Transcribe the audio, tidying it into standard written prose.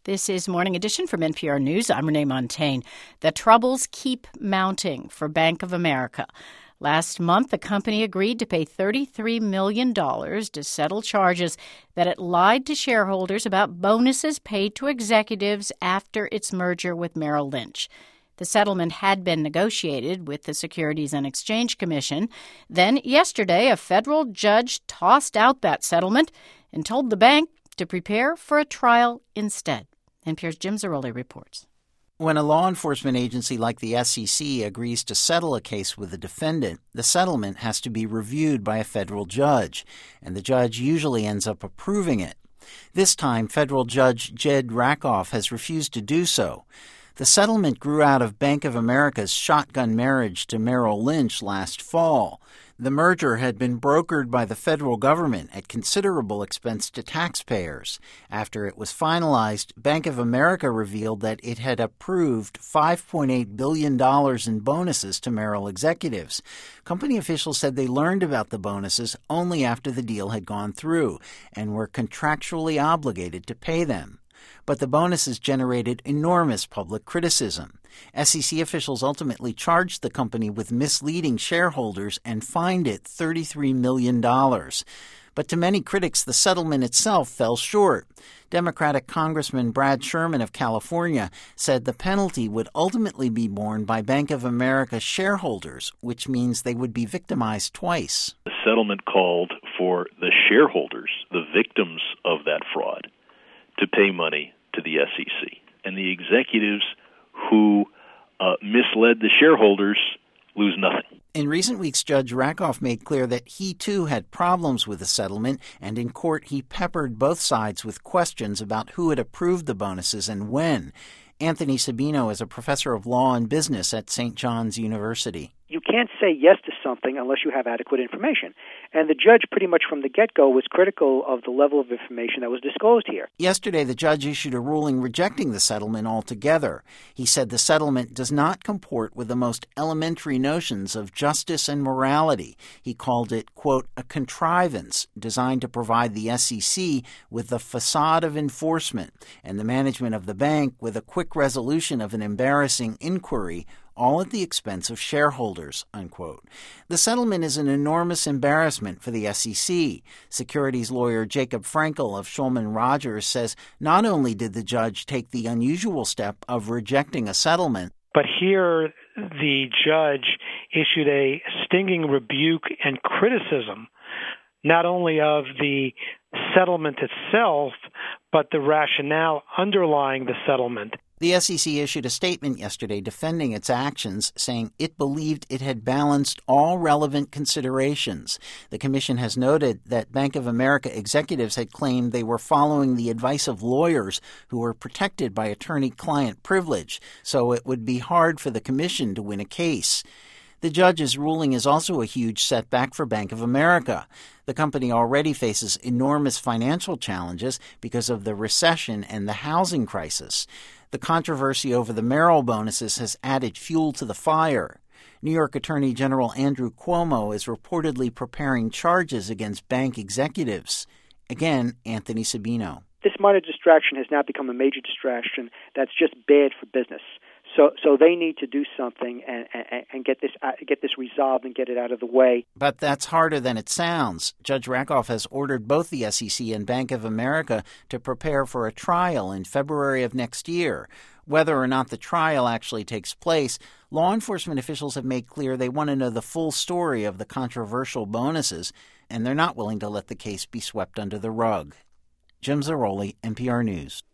This is Morning Edition from NPR News. I'm Renee Montaigne. The troubles keep mounting for Bank of America. Last month, the company agreed to pay $33 million to settle charges that it lied to shareholders about bonuses paid to executives after its merger with Merrill Lynch. The settlement had been negotiated with the Securities and Exchange Commission. Then, yesterday, a federal judge tossed out that settlement and told the bank to prepare for a trial instead. NPR's Jim Zarroli reports. When a law enforcement agency like the SEC agrees to settle a case with a defendant, the settlement has to be reviewed by a federal judge, and the judge usually ends up approving it. This time, federal judge Jed Rakoff has refused to do so. The settlement grew out of Bank of America's shotgun marriage to Merrill Lynch last fall. The merger had been brokered by the federal government at considerable expense to taxpayers. After it was finalized, Bank of America revealed that it had approved $5.8 billion in bonuses to Merrill executives. Company officials said they learned about the bonuses only after the deal had gone through and were contractually obligated to pay them. But the bonuses generated enormous public criticism. SEC officials ultimately charged the company with misleading shareholders and fined it $33 million. But to many critics, the settlement itself fell short. Democratic Congressman Brad Sherman of California said the penalty would ultimately be borne by Bank of America shareholders, which means they would be victimized twice. The settlement called for the shareholders, the victims of that fraud, to pay money to the SEC. And the executives who misled the shareholders lose nothing. In recent weeks, Judge Rakoff made clear that he, too, had problems with the settlement, and in court he peppered both sides with questions about who had approved the bonuses and when. Anthony Sabino is a professor of law and business at St. John's University. You can't say yes to something unless you have adequate information. And the judge pretty much from the get-go was critical of the level of information that was disclosed here. Yesterday, the judge issued a ruling rejecting the settlement altogether. He said the settlement does not comport with the most elementary notions of justice and morality. He called it, quote, a contrivance designed to provide the SEC with the facade of enforcement and the management of the bank with a quick resolution of an embarrassing inquiry, all at the expense of shareholders, unquote. The settlement is an enormous embarrassment for the SEC. Securities lawyer Jacob Frankel of Shulman Rogers says not only did the judge take the unusual step of rejecting a settlement, but here the judge issued a stinging rebuke and criticism, not only of the settlement itself, but the rationale underlying the settlement. The SEC issued a statement yesterday defending its actions, saying it believed it had balanced all relevant considerations. The commission has noted that Bank of America executives had claimed they were following the advice of lawyers who were protected by attorney-client privilege, so it would be hard for the commission to win a case. The judge's ruling is also a huge setback for Bank of America. The company already faces enormous financial challenges because of the recession and the housing crisis. The controversy over the Merrill bonuses has added fuel to the fire. New York Attorney General Andrew Cuomo is reportedly preparing charges against bank executives. Again, Anthony Sabino. This minor distraction has now become a major distraction that's just bad for business. So they need to do something and get this resolved and get it out of the way. But that's harder than it sounds. Judge Rakoff has ordered both the SEC and Bank of America to prepare for a trial in February of next year. Whether or not the trial actually takes place, law enforcement officials have made clear they want to know the full story of the controversial bonuses, and they're not willing to let the case be swept under the rug. Jim Zarroli, NPR News.